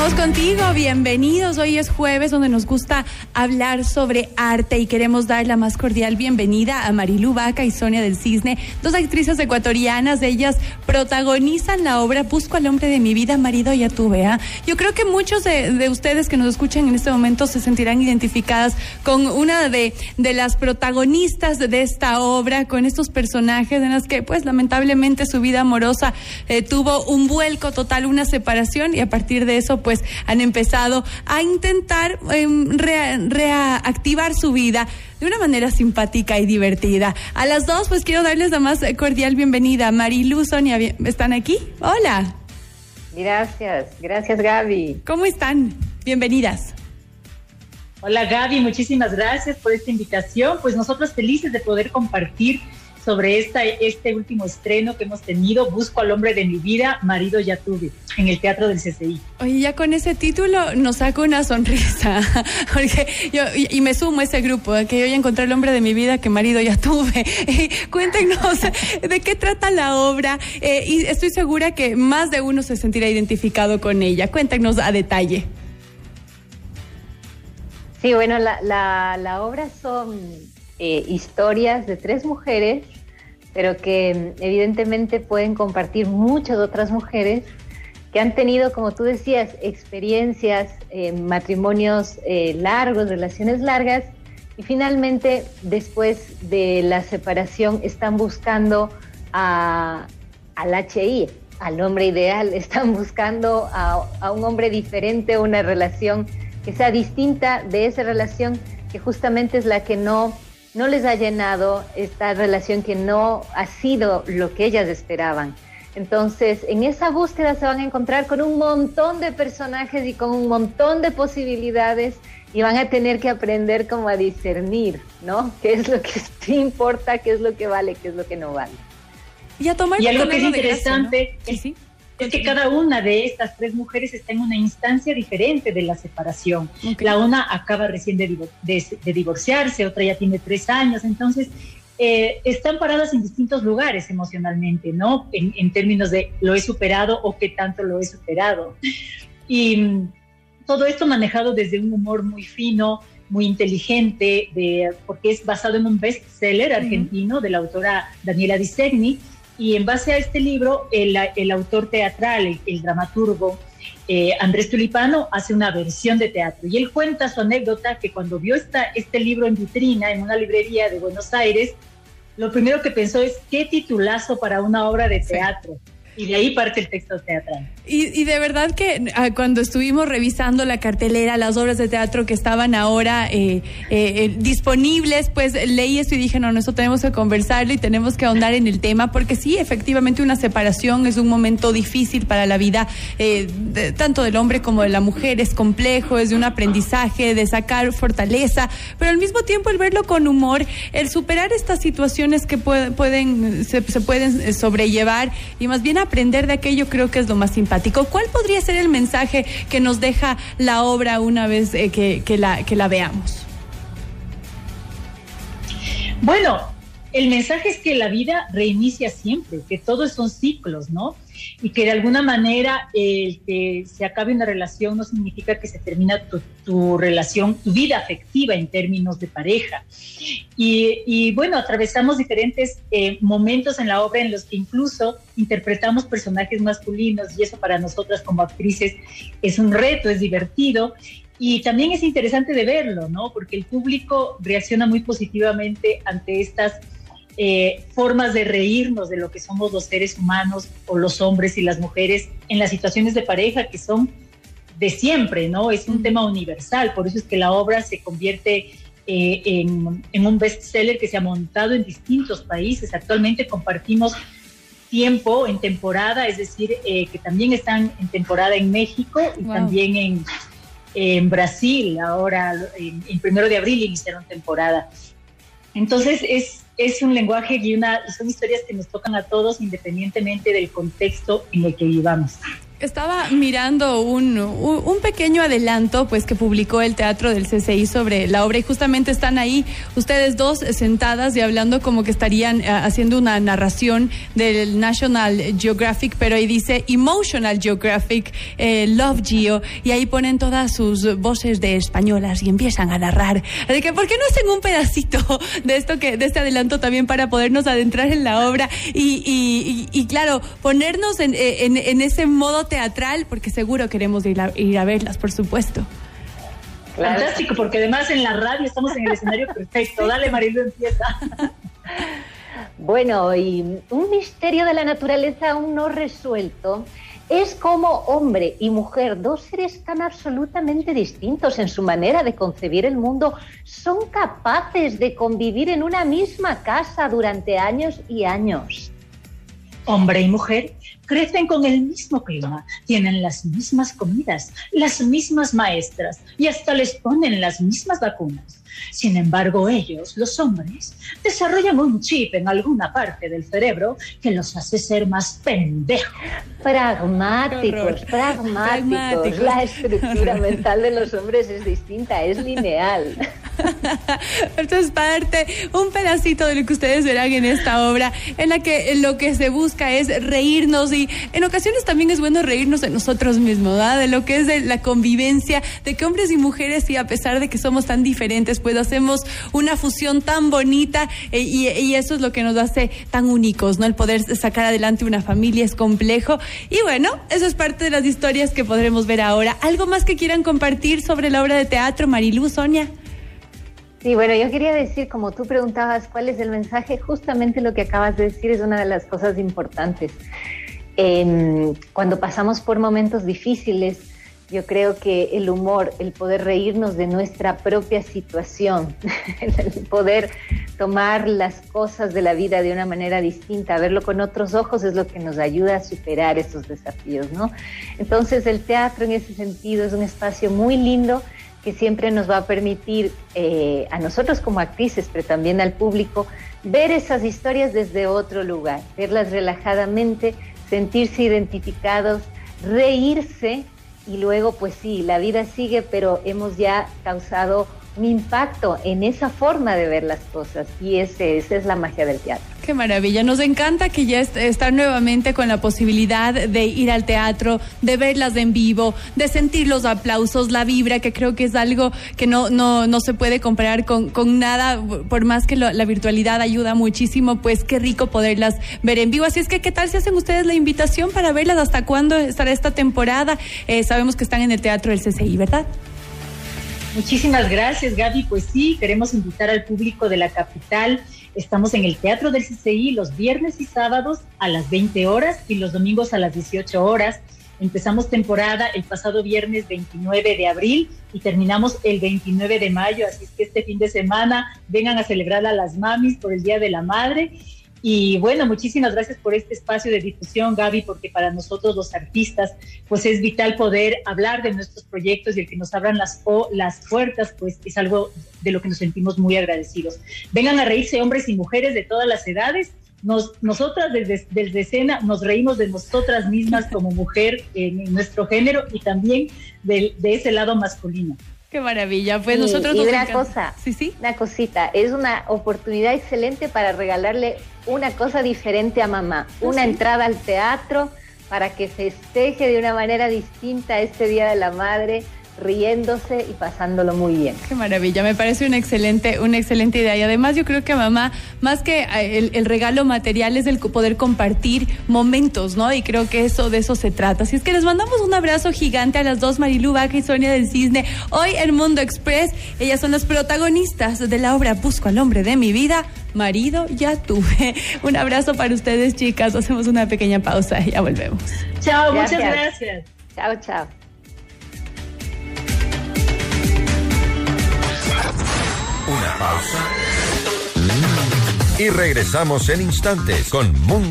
Estamos contigo, bienvenidos. Hoy es jueves donde nos gusta hablar sobre arte y queremos dar la más cordial bienvenida a Marilu Vaca y Sonia del Cisne, dos actrices ecuatorianas. Ellas protagonizan la obra Busco al hombre de mi vida, marido ya tuve. Yo creo que muchos de ustedes que nos escuchan en este momento se sentirán identificadas con una de las protagonistas de esta obra, con estos personajes en los que pues lamentablemente su vida amorosa tuvo un vuelco total, una separación, y a partir de eso pues han empezado a intentar reactivar su vida de una manera simpática y divertida. A las dos pues quiero darles la más cordial bienvenida. Marilu, Sonia, ¿están aquí? Hola. Gracias Gaby. ¿Cómo están? Bienvenidas. Hola Gaby, muchísimas gracias por esta invitación. Pues nosotros felices de poder compartir sobre este último estreno que hemos tenido, Busco al hombre de mi vida, marido ya tuve, en el Teatro del CCI. Oye, ya con ese título nos saco una sonrisa, porque y me sumo a ese grupo, que yo ya encontré el hombre de mi vida, que marido ya tuve. Cuéntenos de qué trata la obra, y estoy segura que más de uno se sentirá identificado con ella. Cuéntenos a detalle. Sí, bueno, la obra son historias de tres mujeres, pero que evidentemente pueden compartir muchas otras mujeres que han tenido, como tú decías, experiencias, matrimonios largos, relaciones largas, y finalmente después de la separación están buscando al HI, al hombre ideal, están buscando a un hombre diferente, una relación que sea distinta de esa relación que justamente es la que no les ha llenado, esta relación que no ha sido lo que ellas esperaban. Entonces, en esa búsqueda se van a encontrar con un montón de personajes y con un montón de posibilidades, y van a tener que aprender como a discernir, ¿no? ¿Qué es lo que sí importa, qué es lo que vale, qué es lo que no vale? Y algo que es interesante, gracia, ¿no? Sí. Es que cada una de estas tres mujeres está en una instancia diferente de la separación. Okay. La una acaba recién de divorciarse, otra ya tiene 3 años, entonces están paradas en distintos lugares emocionalmente, ¿no? En términos de lo he superado o qué tanto lo he superado. Y todo esto manejado desde un humor muy fino, muy inteligente, porque es basado en un bestseller argentino de la autora Daniela Di Segni. Y en base a este libro, el autor teatral, el dramaturgo Andrés Tulipano, hace una versión de teatro. Y él cuenta su anécdota que cuando vio este libro en vitrina, en una librería de Buenos Aires, lo primero que pensó es, ¿qué titulazo para una obra de teatro? Sí. Y de ahí parte el texto teatral. Y de verdad que cuando estuvimos revisando la cartelera, las obras de teatro que estaban ahora disponibles, pues leí esto y dije, no, eso tenemos que conversarlo y tenemos que ahondar en el tema, porque sí, efectivamente una separación es un momento difícil para la vida, tanto del hombre como de la mujer, es complejo, es de un aprendizaje, de sacar fortaleza, pero al mismo tiempo el verlo con humor, el superar estas situaciones que se pueden sobrellevar y más bien aprender de aquello, creo que es lo más simpático. ¿Cuál podría ser el mensaje que nos deja la obra una vez que la veamos? Bueno, el mensaje es que la vida reinicia siempre, que todos son ciclos, ¿no? Y que de alguna manera el que se acabe una relación no significa que se termina tu relación, tu vida afectiva en términos de pareja. Y bueno, atravesamos diferentes momentos en la obra en los que incluso interpretamos personajes masculinos, y eso para nosotras como actrices es un reto, es divertido. Y también es interesante de verlo, ¿no? Porque el público reacciona muy positivamente ante estas formas de reírnos de lo que somos los seres humanos, o los hombres y las mujeres en las situaciones de pareja que son de siempre, ¿no? Es un tema universal, por eso es que la obra se convierte en un bestseller que se ha montado en distintos países. Actualmente compartimos tiempo en temporada, es decir, que también están en temporada en México y también en Brasil. Ahora, en 1 de abril iniciaron temporada. Entonces es un lenguaje y son historias que nos tocan a todos independientemente del contexto en el que vivamos. Estaba mirando un pequeño adelanto pues que publicó el Teatro del CCI sobre la obra y justamente están ahí ustedes dos sentadas y hablando como que estarían haciendo una narración del National Geographic, pero ahí dice Emotional Geographic, Love Geo, y ahí ponen todas sus voces de españolas y empiezan a narrar. Así que ¿por qué no hacen un pedacito de este adelanto también para podernos adentrar en la obra y claro, ponernos en ese modo teatral, porque seguro queremos ir a verlas, por supuesto. Claro. Fantástico, porque además en la radio estamos en el escenario perfecto. Dale, Marilu, empieza. Bueno, y un misterio de la naturaleza aún no resuelto es cómo hombre y mujer, dos seres tan absolutamente distintos en su manera de concebir el mundo, son capaces de convivir en una misma casa durante años y años. Hombre y mujer crecen con el mismo clima, tienen las mismas comidas, las mismas maestras y hasta les ponen las mismas vacunas. Sin embargo, ellos, los hombres, desarrollan un chip en alguna parte del cerebro que los hace ser más pendejos. Pragmáticos. La estructura mental de los hombres es distinta, es lineal. Esto es un pedacito de lo que ustedes verán en esta obra, en la que lo que se busca es reírnos y en ocasiones también es bueno reírnos de nosotros mismos, ¿verdad? De lo que es de la convivencia, de que hombres y mujeres, y a pesar de que somos tan diferentes, pues hacemos una fusión tan bonita y eso es lo que nos hace tan únicos, ¿no? El poder sacar adelante una familia es complejo y bueno, eso es parte de las historias que podremos ver ahora. ¿Algo más que quieran compartir sobre la obra de teatro, Marilu, Sonia? Sí, bueno, yo quería decir, como tú preguntabas, ¿cuál es el mensaje? Justamente lo que acabas de decir es una de las cosas importantes. Cuando pasamos por momentos difíciles, yo creo que el humor, el poder reírnos de nuestra propia situación, el poder tomar las cosas de la vida de una manera distinta, verlo con otros ojos, es lo que nos ayuda a superar esos desafíos, ¿no? Entonces, el teatro en ese sentido es un espacio muy lindo que siempre nos va a permitir a nosotros como actrices, pero también al público, ver esas historias desde otro lugar, verlas relajadamente, sentirse identificados, reírse y luego pues sí, la vida sigue, pero hemos ya causado un impacto en esa forma de ver las cosas y esa es la magia del teatro. Qué maravilla, nos encanta que ya están nuevamente con la posibilidad de ir al teatro, de verlas en vivo, de sentir los aplausos, la vibra, que creo que es algo que no se puede comparar con nada, por más que la virtualidad ayuda muchísimo, pues qué rico poderlas ver en vivo. Así es que, ¿qué tal si hacen ustedes la invitación para verlas? ¿Hasta cuándo estará esta temporada? Sabemos que están en el Teatro del CCI, ¿verdad? Muchísimas gracias, Gaby. Pues sí, queremos invitar al público de la capital. Estamos en el Teatro del CCI los viernes y sábados a las 20 horas y los domingos a las 18 horas. Empezamos temporada el pasado viernes 29 de abril y terminamos el 29 de mayo. Así es que este fin de semana vengan a celebrar a las mamis por el Día de la Madre. Y bueno, muchísimas gracias por este espacio de difusión, Gaby, porque para nosotros los artistas, pues es vital poder hablar de nuestros proyectos y el que nos abran las puertas, pues es algo de lo que nos sentimos muy agradecidos. Vengan a reírse hombres y mujeres de todas las edades. Nosotras desde escena nos reímos de nosotras mismas como mujer en nuestro género y también de ese lado masculino. Qué maravilla, pues nosotros nos encanta. Una cosita, es una oportunidad excelente para regalarle una cosa diferente a mamá, una entrada al teatro para que festeje de una manera distinta este Día de la Madre, riéndose y pasándolo muy bien. Qué maravilla, me parece una excelente idea y además yo creo que a mamá, más que el regalo material, es el poder compartir momentos, ¿no? Y creo que de eso se trata. Así es que les mandamos un abrazo gigante a las dos, Marilu Vaca y Sonia del Cisne, hoy en Mundo Express. Ellas son las protagonistas de la obra Busco al hombre de mi vida, marido ya tuve. Un abrazo para ustedes, chicas, hacemos una pequeña pausa y ya volvemos. Chao, muchas gracias. Chao. Una pausa y regresamos en instantes con Mundo